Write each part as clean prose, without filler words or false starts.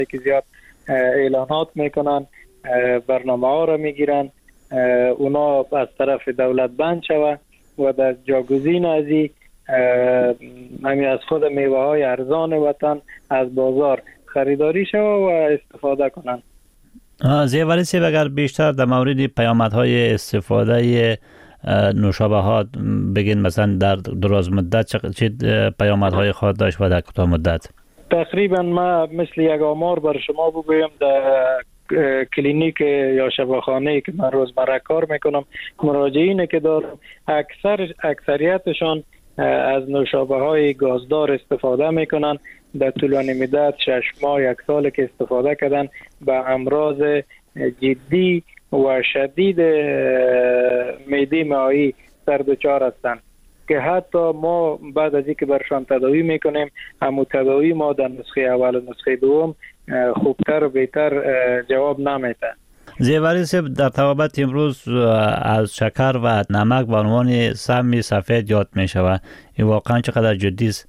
که زیاد اعلانات میکنن، برنامه ها را میگیرن، اونا از طرف دولت بند شوه و در جاگزین ازی همین از خود میوه های ارزان وطن از بازار خریداری شوه و استفاده کنن. زیوری سیب اگر بیشتر در مورد پیامدهای استفاده نوشابه بگین، مثلا در دراز مدت چه پیامدهای خواهد داشت و در کوتاه مدت؟ تقریبا ما مثل یک آمار بر شما بگویم، در کلینیک یا شفاخانه که من روزمره کار میکنم، مراجعینی که دارم اکثریتشان از نوشابه های گازدار استفاده میکنن. در طولانی مدت 6 ماه 1 سال که استفاده کردن به امراض جدی و شدید معده مائعی سر دچار هستند که حتی ما بعد از اینکه برشان تداوی میکنیم، همون تداوی ما در نسخه اول و نسخه دوم خوبتر و بهتر جواب نمیده. زیوری صاحب، در توابط امروز از شکر و نمک به عنوان سم سفید یاد می شود، این واقعا چقدر جدی است؟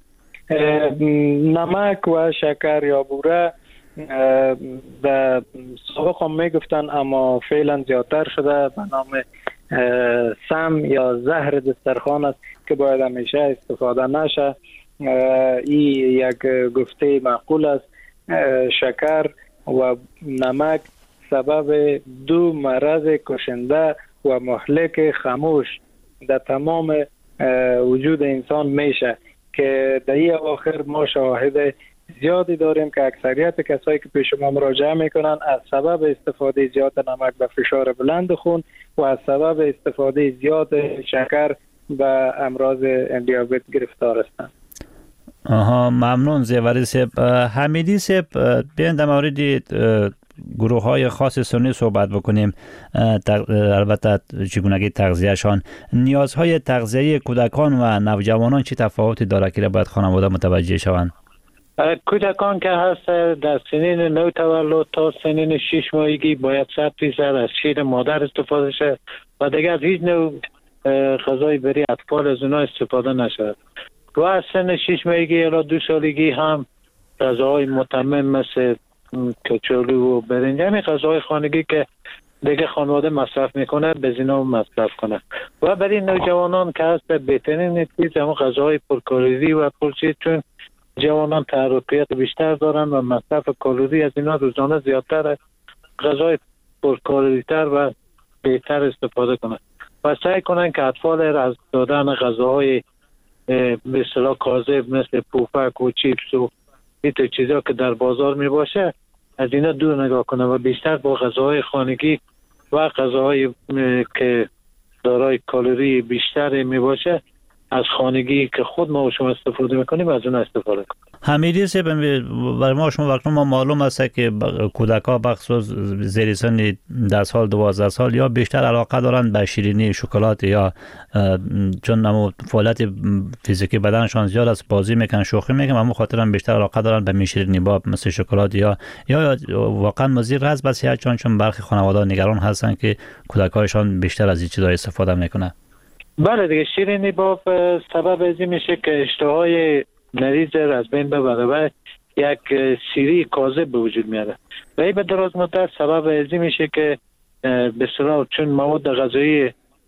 نمک و شکر یا بوره در سابق هم می گفتن، اما فعلا زیادتر شده به نام سم یا زهر دسترخوان است که باید همیشه استفاده نشه. این یک گفته معقول است. شکر و نمک سبب 2 مرض کشنده و مهلک خاموش در تمام وجود انسان میشه که در این اواخر ما شواهد زیادی داریم که اکثریت کسایی که پیش ما مراجعه میکنن از سبب استفاده زیاد نمک به فشار بلند خون و از سبب استفاده زیاد شکر به امراض دیابت گرفتار هستند. ممنون زیوری صاحب. حمیدی صاحب، بیاین در مورد گروه های خاص سنی صحبت بکنیم، البته چگونگی تغذیهشان. نیازهای تغذیه‌ای کودکان و نوجوانان چه تفاوتی داره که باید خانواده متوجه شوند؟ کودکان که هست در سنین نو تولد تا سنین 6 ماهگی باید 100% از شیر مادر استفاده شد و دیگر از هیچ نوع غذای برای اطفال از اونا استفاده نشود. و از سن 6 ماهگی الی 2 سالگی هم غذاهای متمم مثل کچالو و برنج، همین غذاهای خانگی که دیگه خانواده مصرف میکنه به زینا مصرف کنه. و برای نوجوانان که هست بهترین چیز همون غذاهای پرکالری و پرچیز، چون جوانان تحرکیت بیشتر دارن و مصرف کالری از اینا روزانه زیادتره. غذای پرکالری تر و بهتر استفاده کنن و سعی کنن که اطفال از دادن غذاهای به اصطلاح کاذب مثل پوفک و چیپس و این چیزا که در بازار می باشه از اینا دور نگاه کنه و بیشتر با غذاهای خانگی و غذاهای که دارای کالری بیشتر می باشه از خانگی که خود ما و شما استفاده میکنیم از اون استفاده کنیم. حمیدی صاحب، برای ما شما وقتی ما معلوم است که کودک‌ها بخصوص زیر سن 10 سال 12 سال یا بیشتر علاقه دارند به شیرینی، شکلات، یا چون نمو فعالیت فیزیکی بدنشان زیاد است، بازی میکنن، شوخی میکنن، اما خاطر هم بیشتر علاقه دارند به شیرینی با مثل شکلات یا واقعا مضر هست به صحت، چون برخی خانواده نگران هستند که کودک‌هایشان بیشتر از این چیزا استفاده میکنن. بله دیگه، شیرینی با سبب از این میشه که اشتهای مریض از بین ببره و یک سیری کاذب به وجود میاره و این به دراز مدت سبب از این میشه که به اصطلاح چون مواد غذایی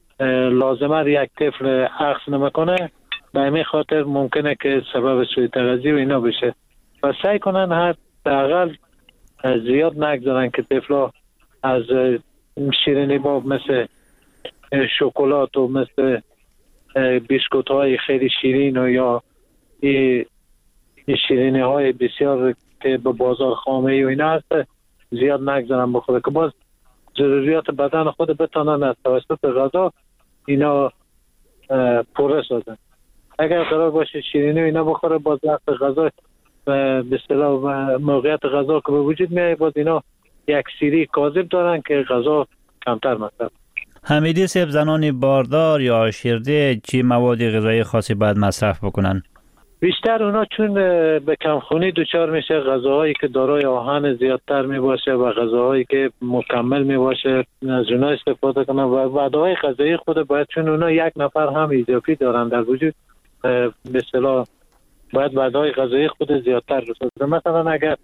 لازمه یک طفل اخذ نمیکنه، به همین خاطر ممکنه که سبب سوء تغذیه و اینا بشه و سعی کنن حداقل زیاد نگذارن که طفلا از شیرینی با مثل شکلات و مثل بیسکوت های خیلی شیرین و یا این شیرینی های بسیار که به بازار خامه و اینا هست زیاد نگذارن بخوره که باز ضروریات بدن خود بتانن از توسط غذا اینا پوره سازن. اگر قرار باشه شیرینی و اینا بخوره، باز وقت غذا به اصطلاح موقعیت غذا که به وجود میاد باز اینا یک سیری کاذب دارن که غذا کمتر مصرف. حمیدی صاحب، زنان باردار یا شیرده چی مواد غذایی خاصی باید مصرف بکنن؟ بیشتر اونا چون به کمخونی دچار میشه، غذاهایی که دارای آهن زیادتر می باشه و غذاهایی که مکمل می باشه از اونا استفاده کنن و وعده‌های غذایی خود باید، چون اونا یک نفر هم اضافی دارن در وجود، به اصطلاح باید وعده‌های غذایی خود زیادتر بسازن. مثلا اگر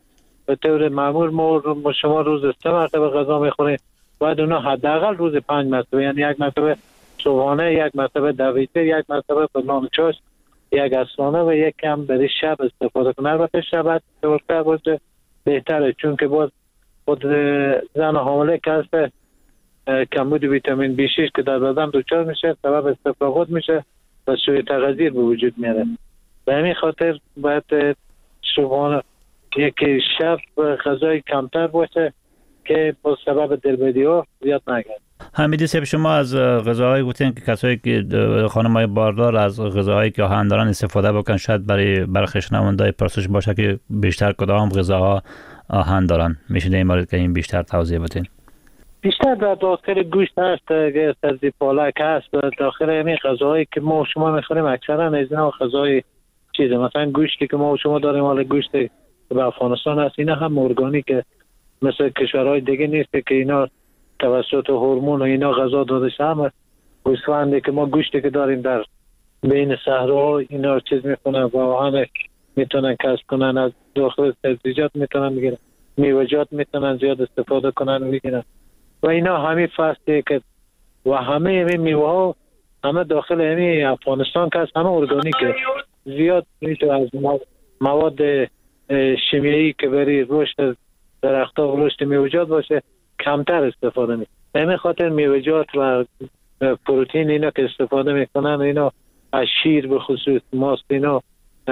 به طور معمول ما شما روز 3 مرتبه غذا میخوریم، باید اونا حداقل روز 5 مرتبه، یعنی یک مرتبه صبحانه، یک مرتبه دویته، یک مرتبه بنام چاش، یک عصرانه و یک کم برای شب استفاده کنه. البته شب استفاده باشه بهتره، چون که باز خود زن حامله که هست کمبود ویتامین B6 که در بدن دچار میشه سبب استفراغات میشه و سوء تغذیه به وجود میاره. به همین خاطر باید صبحانه یک شب غذای کمتر باشه که با سبب دلبدی ها زیاد نگرد. حمیدی صاحب، شما از غذاهای گفتین که کسایی که خانم‌های باردار از غذاهایی که آهن دارن استفاده بکنن، شاید برای برخی شنونده‌های پرسش باشه که بیشتر کدام غذاها آهن دارن. میشه در این مورد که این بیشتر توضیح بدین؟ بیشتر در داخل گوشت هست، سبزی پالک هست، داخل همین غذاهایی که ما و شما میخوریم اکثرا از اینا غذای چیزه. مثلا گوشتی که ما و شما داریم، حالا گوشت به افغانستان هست، اینا هم ارگانیکه، مثل کشورهای دیگه نیست که اینا توسط هورمون و اینا غذا داده شده. هم گوسفندی که ما گوشتی که داریم در بین صحراها اینا چیز میکنن و آهن میتونن کسب کنن، از داخل سبزیجات میتونن بگیرن، میوه‌جات میتونن زیاد استفاده کنن و بگیرن و اینا همین فصلی که و همه میوه ها همه داخل همین افغانستان که هست همه ارگانیکه. زیاد میتونه از مواد شیمیایی که برای رشد درخت‌ها و رشد میوه‌جات باشه کمتر استفاده میکنن. همین خاطر میوه‌جات و پروتئین اینا که استفاده میکنن، اینا از شیر به خصوص ماست اینا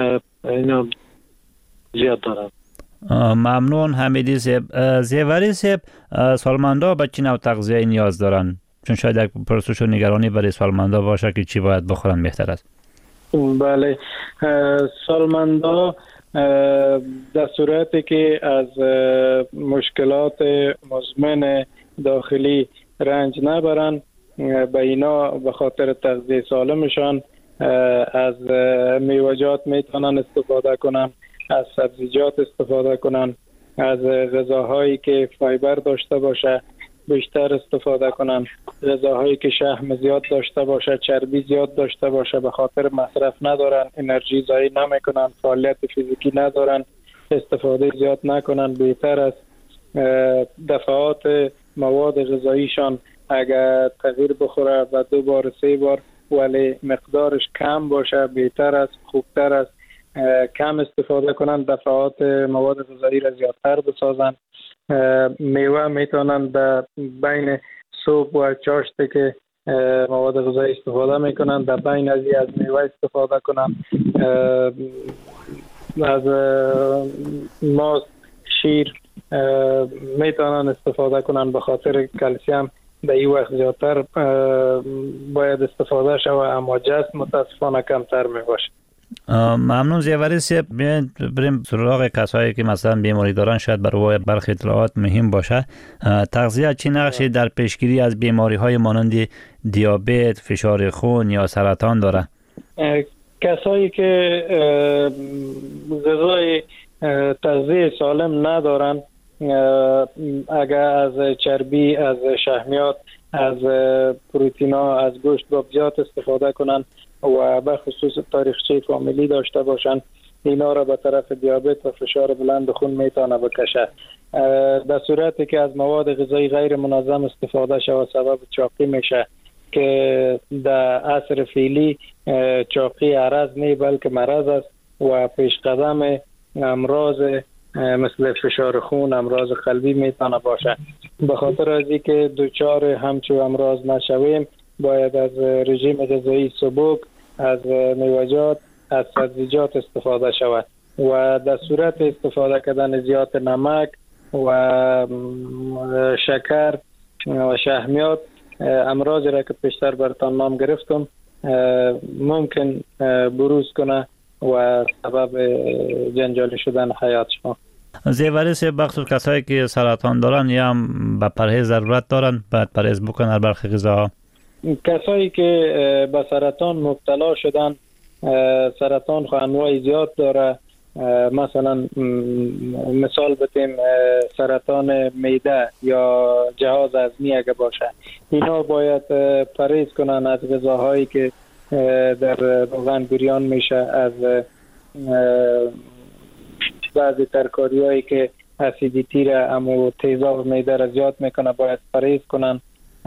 زیاد دارن. ممنون حمیدی صاحب. زیوری صاحب، سالمندا به چی نوع تغذیه نیاز دارن؟ چون شاید یک پرسش و نگرانی برای سالمندا باشه که چی باید بخورن بهتر است. بله، سالمندا در صورتی که از مشکلات مزمن داخلی رنج نبرن، به اینا به خاطر تغذیه سالمشان از میوه‌جات میتونن استفاده کنن، از سبزیجات استفاده کنن، از غذاهایی که فایبر داشته باشه بیشتر استفاده کنن، غذاهایی که شحم زیاد داشته باشه، چربی زیاد داشته باشه، به خاطر مصرف ندارن، انرژی ضایع نمیکنن، فعالیت فیزیکی ندارن، استفاده زیاد نکنن. بهتر است دفعات مواد غذاییشان اگر تغییر بخوره و 2 بار 3 بار ولی مقدارش کم باشه بهتر است، خوبتر است. کم استفاده کنن، دفعات مواد غذایی را زیادتر بسازن. میوه میتونن در بین صبح و چاشتی که مواد غذایی استفاده میکنن در بین از میوه استفاده کنن. از ماست، شیر میتونن استفاده کنن، به خاطر کلسیم در این وقت زیادتر باید استفاده شود اما جسم متاسفانه کمتر میباشه. ممنون زیوری صاحب. بریم سراغ کسایی که مثلا بیماری دارن، شاید برای برخی اطلاعات مهم باشه. تغذیه چه نقشی در پیشگیری از بیماری های مانند دیابت، فشار خون یا سرطان داره؟ کسایی که غذای تغذیه سالم ندارن، اگر از چربی، از شحمیات، از پروتئینا، از گوشت بابزیات استفاده کنن و به خصوص تاریخچه فامیلی داشته باشن، اینا را به طرف دیابت و فشار بلند خون میتونه بکشه. در صورتی که از مواد غذایی غیر منظم استفاده شود سبب چاقی میشه که در عصر فعلی چاقی عرض نه بلکه مرض است و پیش قدم امراض مثل فشار خون، امراض قلبی میتونه باشه. به خاطر از اینکه دچار همچو امراض نشویم باید از رژیم غذایی سبک، از میوه‌جات، از سبزیجات استفاده شود و در صورت استفاده کردن زیاد نمک و شکر و شحمیات، امراضی را که پیشتر براتون نام گرفتم ممکن بروز کنه و سبب جنجالی شدن حیات شما. زیوری صاحب، بخصوص کسایی که سرطان دارن یا هم به پرهیز ضرورت دارن باید پرهیز بکنن برخی غذاها؟ کسایی که به سرطان مبتلا شدن، سرطان خو انواع زیاد داره، مثلا مثال بتیم سرطان معده یا جهاز هضمی اگه باشه، اینا باید پرهیز کنن از غذاهایی که در روغن بریان میشه، از بعضی ترکاری‌هایی که اسیدیتی را امو تیزاب معده را زیاد میکنه، باید پرهیز کنن،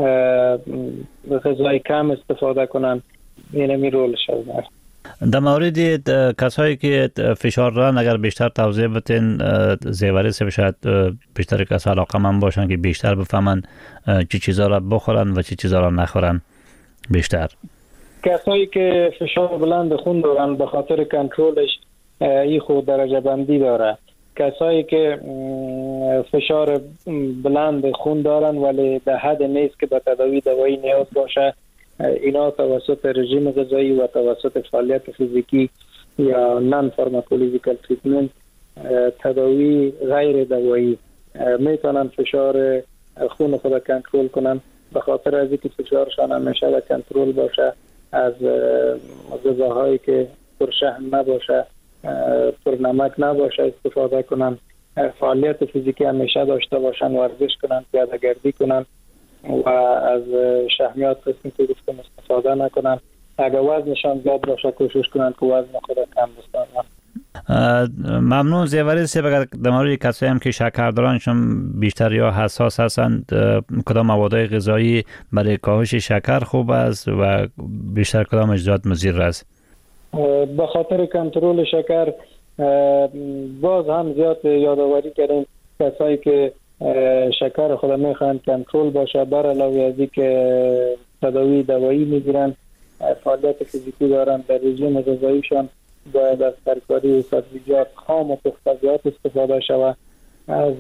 غذای کم استفاده کنن. اینمی رولش است. در مورد کسایی که فشار دارن اگر بیشتر توضیح بتین زیوری سے شاید بیشتر کسا علاقه‌مند باشن که بیشتر بفهمن چی چیزا را بخورن و چی چیزا را نخورن. بیشتر کسایی که فشار بلند خون دارن به خاطر کنترلش این خود درجه بندی داره. کسایی که فشار بلند خون دارن ولی در حد نیست که به تداوی دوایی نیاز باشه، اینا توسط رژیم غذایی و توسط فعالیت فیزیکی یا نان فارماکولوژیکال تریتمنت تداوی غیر دوایی میتونن فشار خون خود کنترل کنن. به خاطر از اینکه فشارشان همیشه در کنترل باشه، از غذاهایی که پر شحم نباشه، پر نمک نباشه استفاده کنن، فعالیت فیزیکی همیشه داشته باشن، ورزش کنن، پیاده گردی کنن و از شحمیات قسمی که گفتم استفاده نکنن. اگر وزنشان زیاد باشه کوشش کنن که وزن خود کم بسازن. ممنون زیوری صاحب. اگر در مورد کسایی هم که شکر دارنشون بیشتر یا حساس هستند، کدام موادهای غذایی برای کاهش شکر خوب است و بیشتر کدامش زیاد مضر است؟ به خاطر کنترل شکر باز هم زیاد یادآوری کردیم کسایی که شکر خود میخوان کنترل باشه، بر علاوه از اینکه تداوی دوایی میگیرن، فعالیت فیزیکی دارن، در رژیم غذاییشان باید از ترکاری سبزیجات خام و پخته زیاد استفاده شود. از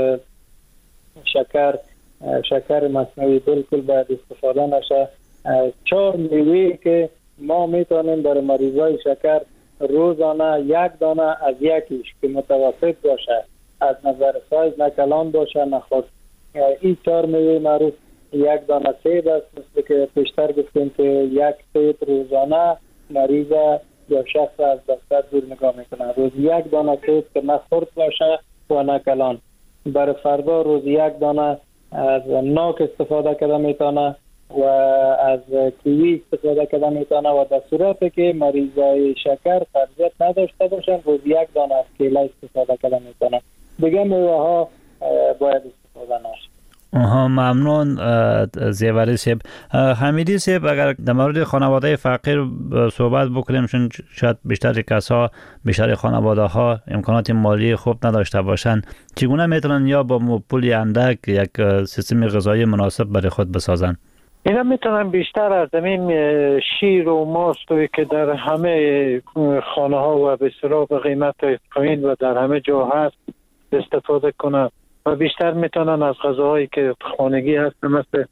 شکر مصنوعی بالکل باید استفاده نشه. 4 میوه که ما میتونیم برای مریضای شکر روزانه 1 دانه از یکیش که متوسط باشه، از نظر سایز نه کلان باشه نه خاص، این 4 میوه معروف 1 دانه سیب است. مثل که پیشتر گفتیم که 1 سیب روزانه مریض یا شخص از دفتر دور نگاه میکنه. روز 1 دانه سیب که نه خرد باشه و نه کلان. برای فردا روز 1 دانه از ناک استفاده کرده میتونه و از کیوی استفاده کرده میتونه و در صورتی که مریضای شکر قبضیت نداشته باشن روز 1 دانه از کیله استفاده کرده میتونه. دیگه میوه ها باید استفاده نشه. ممنون زیوری صاحب. حمیدی صاحب، اگر در مورد خانواده فقیر صحبت بکنیم، چون شاید بیشتر خانواده ها امکانات مالی خوب نداشته باشند، چگونه میتونن یا با پولی اندک یک سیستم غذایی مناسب برای خود بسازن؟ اینا میتونن بیشتر از زمین شیر و ماستوی که در همه خانه ها و به اصطلاح به قیمت پایین و در همه جا هست استفاده کنن و بیشتر میتونن از غذاهایی که خانگی هست مثل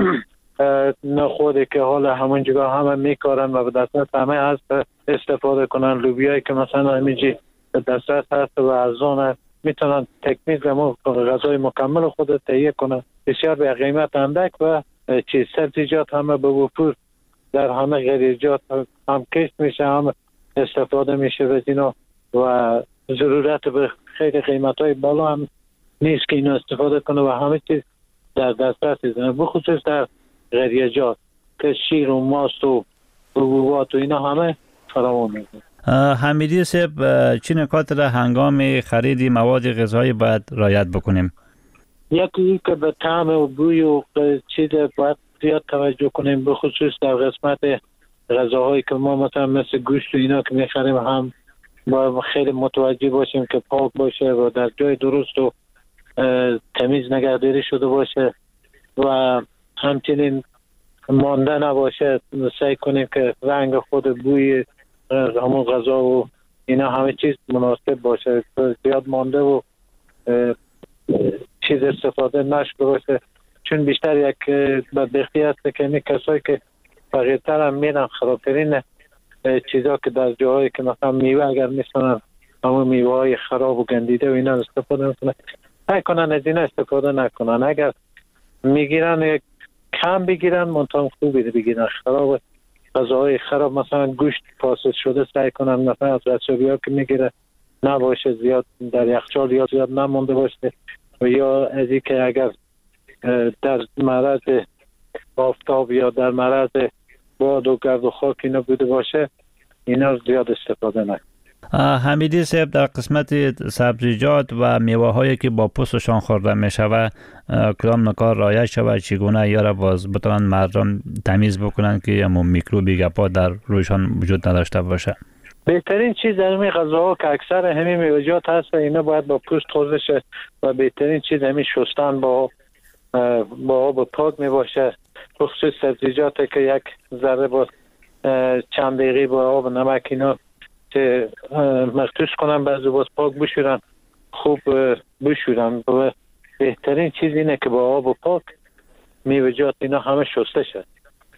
نخوده که حالا همون جگاه همه میکارن و به دسترس همه هست استفاده کنن. لوبیایی که مثلا همیجی به دسترس هست و ارزان هست، میتونن تکمیل غذای مکمل خود تهیه کنن بسیار به قیمت اندک و سبزیجات همه به وفور در همه غریزات هم کشت میشه، هم استفاده میشه و اینا و ضرورت به خیلی قیمت های بالا هم نیست که اینا استفاده کنه و همه چیز در دسترس ایزنه، بخصوص در غریزات که شیر و ماست و حبوبات و اینا همه فراوان میشه. حمیدی صاحب، چه نکات را هنگام خرید مواد غذایی باید رعایت بکنیم؟ یکی که به طعم و بوی و چیز باید زیاد توجه کنیم، به خصوص در قسمت غذاهایی که ما مثلا مثل گوشت و اینا که میخریم هم باید خیلی متوجه باشیم که پاک باشه و در جای درست و تمیز نگهداری شده باشه و همچنین مانده نباشه. سعی کنیم که رنگ خود بوی همون غذا و اینا همه چیز مناسب باشه، زیاد مانده و چیز استفاده نشده باشه، چون بیشتر یک بدبختی هست که این کسایی که فقیرتر هم میرن خرابترین چیزا که در جاهایی که مثلا میوه اگر میسنن همون میوه های خراب و گندیده و اینا استفاده میکنن، نکنن از اینا استفاده نکنن. اگر میگیرن کم بگیرن، منطقه خوبی بگیرن. خراب غذاهای خراب مثلا گوشت فاسد شده سعی کنن مثلا از رسوبی ها که میگیره نباشه، زیاد در یخچال یا زیاد نمونده باشه و یا از این که اگر در معرض آفتاب یا در معرض باد و گرد و خاک اینا بوده باشه اینا زیاد استفاده نکنه. حمیدی صاحب، در قسمت سبزیجات و میوه هایی که با پوستشان خورده می شود کدام نکات رعایت شود، چگونه یا را باز بتوان مردم تمیز بکنن که همون میکروبی گپا در رویشان وجود نداشته باشه؟ بهترین چیز در همین غذاها که اکثر همین میوه‌جات هست اینا باید با پوست خوزه شه و بهترین چیز همین شستن با آب پاک می باشه. خصوص سبزیجات که یک ذره با چند دقیقه با آب نمک اینا که مخصوص کنن بعضی باز پاک بشورن، خوب بشورن. و بهترین چیز اینه که با آب پاک میوه‌جات اینا همه شسته شد،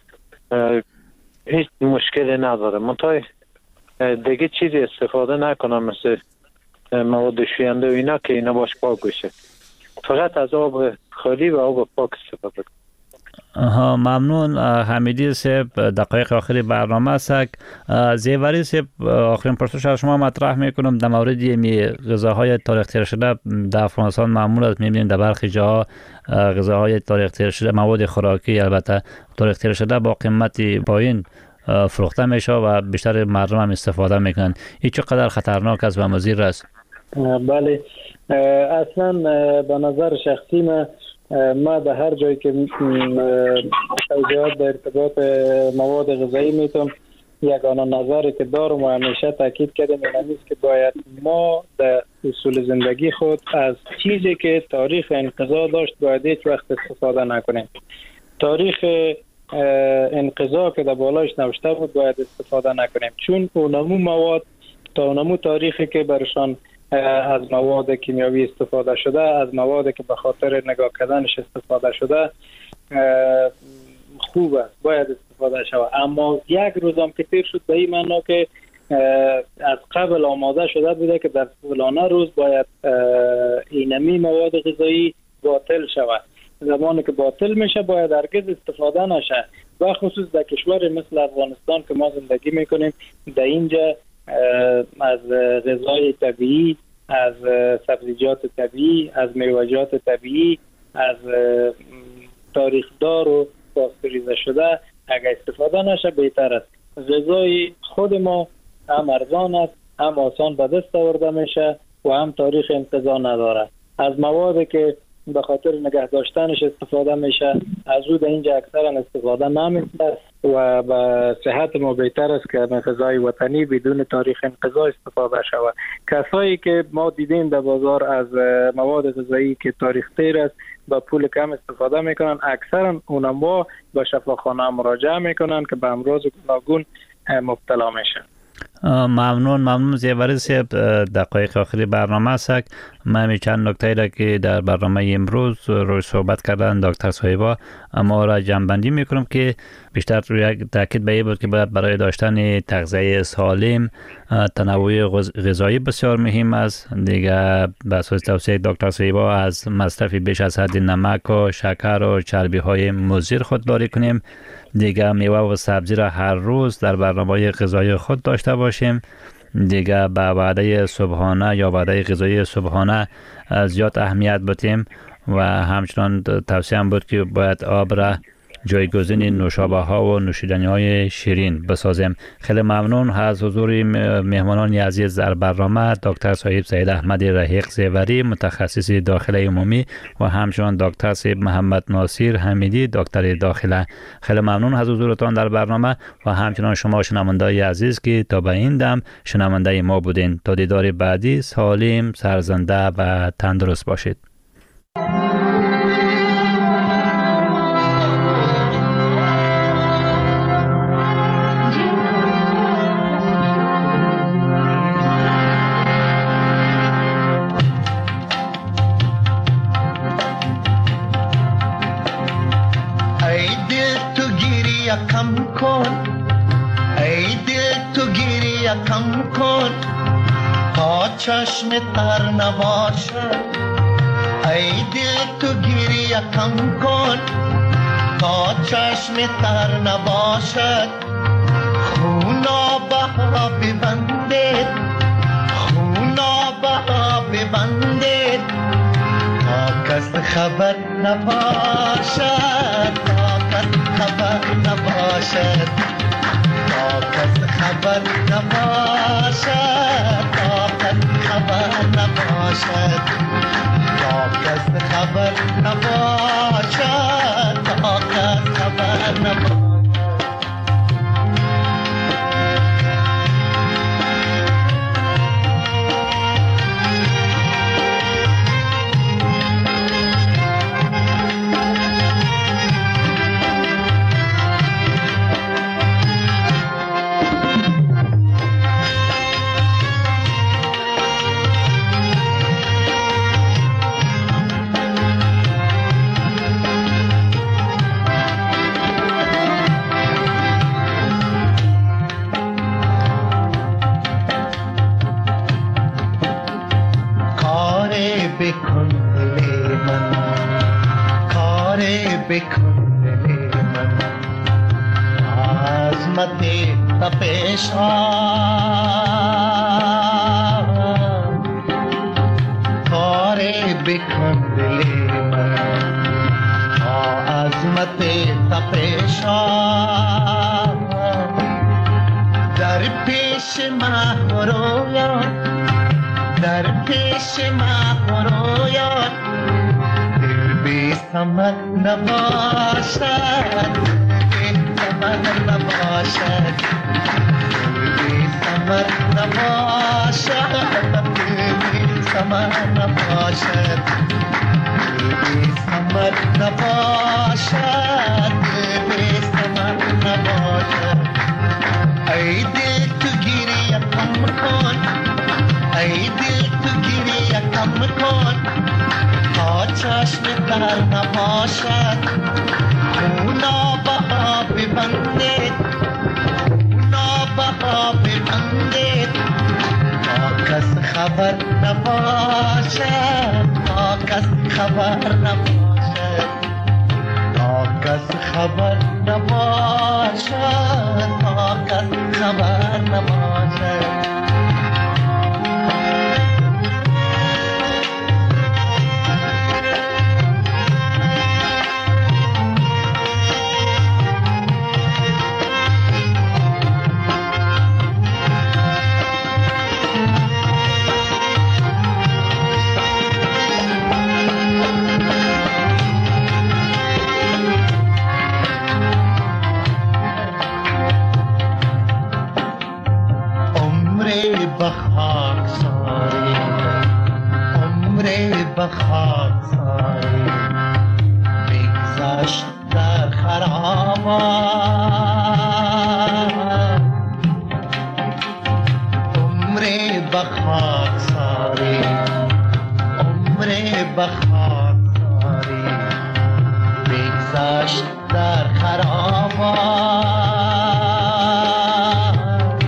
هیچ مشکلی نداره. منتها دیگه چیزی استفاده نکنم مثل مواد شوینده و اینا که اینا باش پاک بشه، فقط از آب خالی و آب پاک استفاده کنم. ممنون حمیدی صاحب. دقایق آخری برنامه است. زیوری صاحب، آخرین پرسش از شما مطرح میکنم در مورد غذاهای تاریخ تیر شده. در افغانستان معمول است میبینیم در برخی جاها غذاهای تاریخ تیر شده، مواد خوراکی البته تاریخ تیر شده با قیمت پایین فروخته میشه و بیشتر مردم هم استفاده میکنن. این چقدر خطرناک است و مضر است؟ بله، اصلا به نظر شخصی ما به هر جایی که توضیحات در ارتباط مواد غذایی میتونم، یگانه نظری که دارم و همیشه تاکید کردم این است که باید ما در اصول زندگی خود از چیزی که تاریخ انقضا داشت باید هیچ وقت استفاده نکنیم. تاریخ انقضا که در بالایش نوشته بود باید استفاده نکنیم، چون اونمو مواد تا اونمو تاریخی که برشان از مواد کیمیاوی استفاده شده، از مواد که به خاطر نگاه کردنش استفاده شده خوب است، باید استفاده شود. اما یک روزم که تیر شد به این معنا که از قبل آماده شده بوده که در فلانه روز باید اینمی مواد غذایی باطل شود. زمانی که باطل میشه باید هرگز استفاده نشه. و خصوص در کشور مثل افغانستان که ما زندگی میکنیم، در اینجا از غذای طبیعی، از سبزیجات طبیعی، از میوه‌جات طبیعی، از تاریخدار و پاستوریزه شده اگر استفاده نشه بهتر است. غذای خود ما هم ارزان است، هم آسان به دست آورده میشه و هم تاریخ انقضا نداره. از موادی که به خاطر نگه داشتنش استفاده میشه از او در اینجا اکثرا استفاده نمیشه و به صحت ما بهتر است که غذای وطنی بدون تاریخ انقضا استفاده شود. کسایی که ما دیدیم در بازار از مواد غذایی که تاریخ تیر است با پول کم استفاده میکنن، اکثرا اونها به شفاخانه مراجعه میکنن که به امراض گوناگون مبتلا میشن. ممنون زیوری صاحب. دقایق آخری برنامه است. من چند نکته را که در برنامه امروز روی صحبت کردن دکتر صاحبا اما را جمع‌بندی میکنم که بیشتر روی تاکید به این بود که باید برای داشتن تغذیه سالم تنوع غذایی بسیار مهم است. دیگه به اساس توصیه دکتر صاحبا از مصرف بیش از حد نمک و شکر و چربی های مضر خودداری کنیم. دیگه میوه و سبزی را هر روز در برنامه غذایی خود داشته باشیم. دیگه به وعده صبحانه یا وعده غذایی صبحانه زیاد اهمیت بدیم و همچنان توصیه هم بود که باید آب را جایگزین نوشابه ها و نوشیدنی های شیرین بسازیم. خیلی ممنون از حضور مهمانان عزیز در برنامه، دکتر صاحب سید احمد رحیق زیوری متخصص داخله عمومی و همچنان دکتر صاحب محمد ناصر حمیدی دکتر داخله. خیلی ممنون از حضورتان در برنامه و همچنان شما شنوندگان عزیز که تا به این دم شنونده ما بودین. تا دیدار بعدی سالم، سرزنده و تندرست باشید. کم کن ای دل تو گریه کم کن تا چشم تر نباشد. ای دل تو گریه کم کن تا چشم تر نباشد. خونا بها ببندید، خونا بها ببندید تا کس خبر نباشد، تا کس خبر نباشد. کس خبر نباشد، تا کس خبر نباشد، تا کس خبر نباشد، تا کس خبر نباشد. بکن دل من، کار بکن دل من، عظمت تپشان، کار بکن دل من، عظمت تپشان، در پیش ماه رویان، در پیش ماه رویان، دل بی ثمر نباشد، بی ثمر نباشد، دل بی ثمر نباشد، دل بی ثمر نباشد، دل بی ثمر نباشد، دل بی ثمر نباشد. ای دل تو گریه کم کن، ای دل تو گریه کم کن، تا چشم تر نباشد، خونا بها ببندید، خونا بها ببندید، تا کس خبر نباشد، تا کس خبر نباشد، تا کس خبر نباشد، تا کس خبر نباشد. بخاکساری بگذشت در خرابات، عمر بخاکساری، عمر بخاکساری بگذشت در خرابات،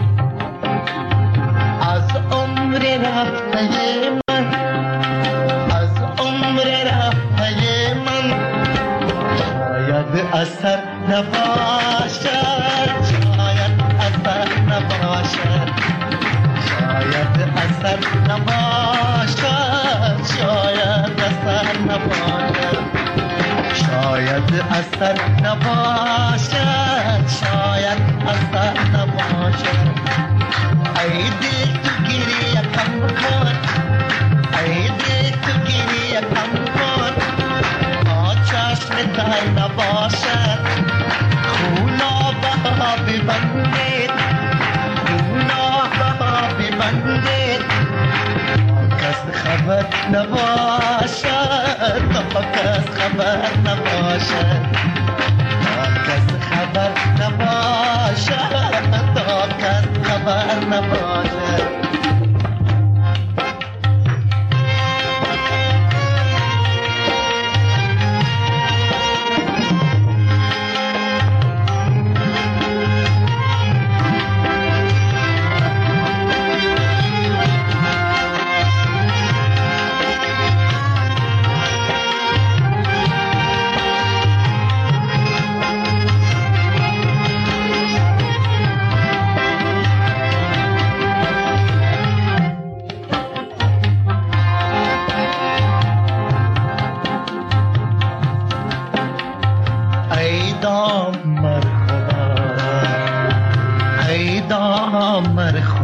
از عمر رفته من، از عمر رفته من، شاید اثر نباشد، شاید اثر نباشد، شاید اثر نباشد، شاید اثر نباشد، شاید اثر نباشد، شاید اثر نباشد. ای دل تو گریه کم کن، ای دل تو گریه کم کن، تا چشم تر نباشد، خونا بها ببندید، خونا بها ببندید، تا کس خبر نباشد، تا کس خبر نباشد، تا کس خبر نباشد، تا کس خبر نباشد.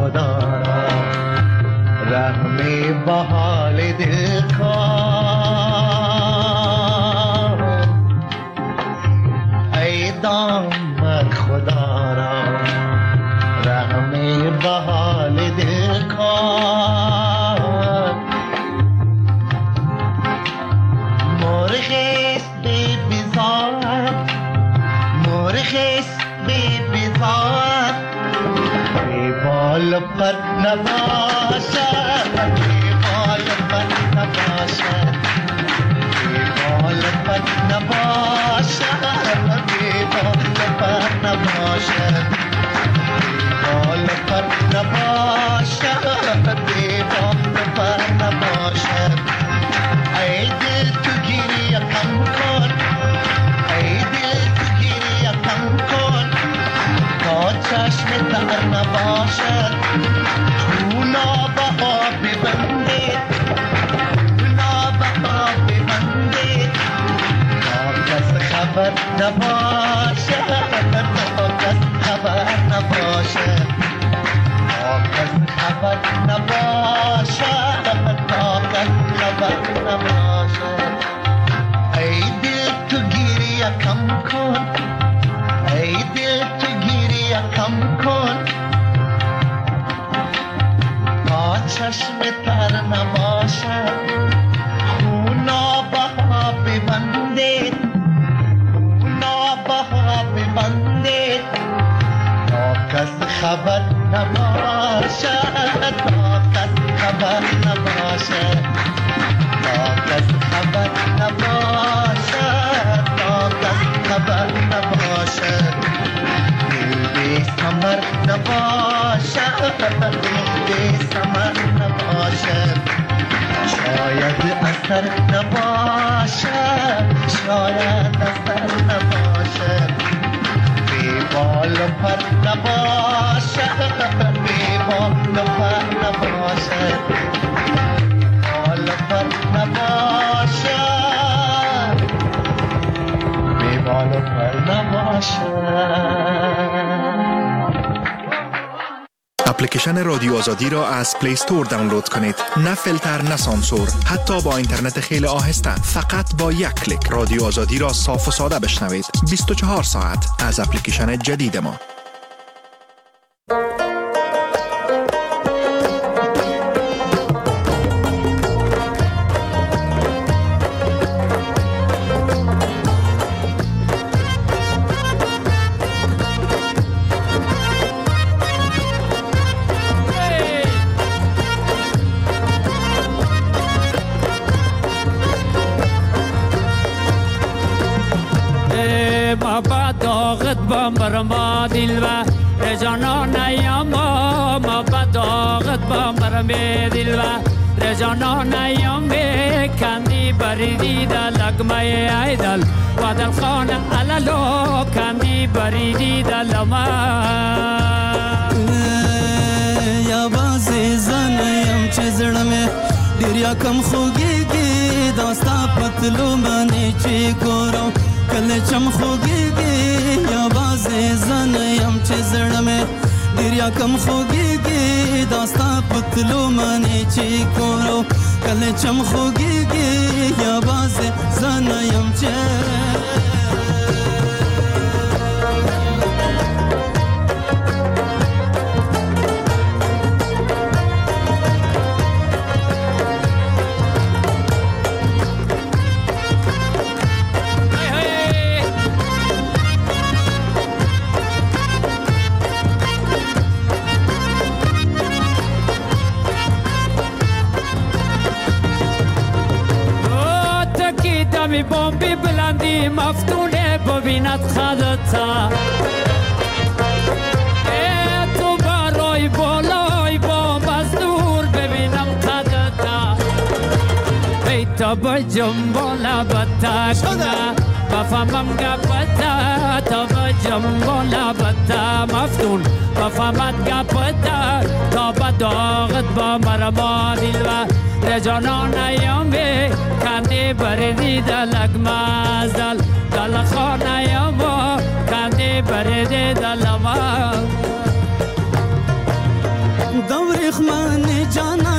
خدا را رحم به حال دل کن ای داماد خدا را رحم به حال دل کن مرغیست بی بیزار مرغیست بی بیزار بی بال پر نباشد بی بال پر نباشد بی بال پر نباشد بی بال پر نباشد بال پر نباشد بی بال پر نباشد ای دل تو گیری کم کن ای دل تو گیری کم کن تا چشم تر نباشد خونا بها ببندید خونا بها ببندید تا کس خبر نباشد تا کس خبر نباشد تا کس خبر نباشد تا کس خبر نباشد ای دل تو گیری کم کن ای دل تو گیری کم کن تا چشم تر نباشد خونا بها ببندید خونا بها ببندید تا کس خبر نباشد تا کس خبر نباشد تا کس خبر نباشد تا کس خبر نباشد دل بی ثمر نباشد دل بی ثمر نباشد شاید اثر نباشد شاید اثر نباشد بی بال و پر نباشد بی بال و پر نباشد بال و پر نباشد بی بال و پر نباشد. اپلیکیشن رادیو آزادی را از پلی استور دانلود کنید. نه فیلتر نه سانسور، حتی با اینترنت خیلی آهسته. فقط با یک کلیک رادیو آزادی را صاف و ساده بشنوید. 24 ساعت از اپلیکیشن جدید ما. برما دل و رجانان یاما ما بداغت با مرم دل و رجانان یام کندی بریدی دل لگمه ایدل و دل خان علالو کندی بریدی دل ما یا بازی زنیم چه زرمه دریا کم خوگیگی داستا پتلو منی چی کرو کل چم خوگیگی یا بازی زنیم چه زرمه دریا کم خوگیگی داستا پتلو منی چی کرو کل چم خوگیگی یا بازی زنیم چه می بومبی بلندی مفتونه ببیند خدتا تو برای بالای بوم از دور ببینم خدتا ای تا بجم بالا بتا کنه بفهمم گپتا تا بجم بالا بتا مفتون بفهمت گپتا تا بداغت با مرما دل و رجانان ایامه کندی بریدی دلک مازدل دل خان ایامه کندی بریدی دل ما عاشق من جانان